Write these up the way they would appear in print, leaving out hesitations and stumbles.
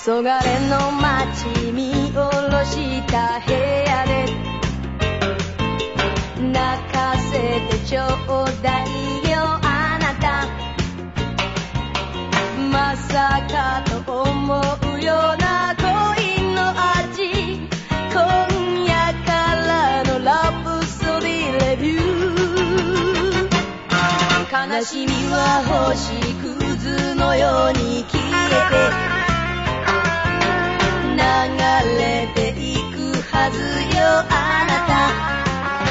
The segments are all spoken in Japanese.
黄昏の街見下ろした部屋で泣かせてちょうだいよあなた。まさかと思うような恋の味、今夜からのラブストーリーレビュー。悲しみは星屑のように消えて流れていくはずよあなた。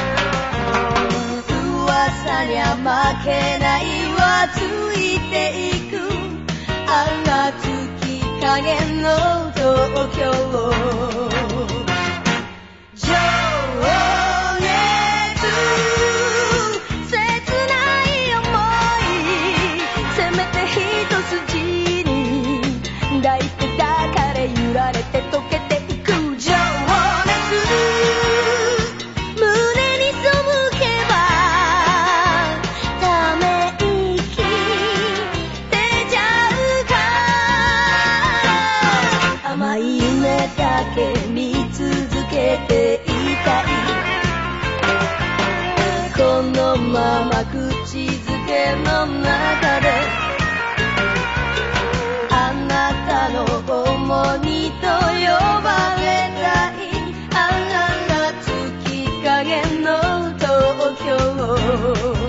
噂には負けないわついていくあが月影の東京。情熱切ない想いせめて一筋に抱いて抱かれ揺られて溶けていく情熱胸に背けばため息出ちゃうから甘い夢だけ見続けていたい。このまま口づけの中であなたの重荷と呼ばれたいあが月影の東京。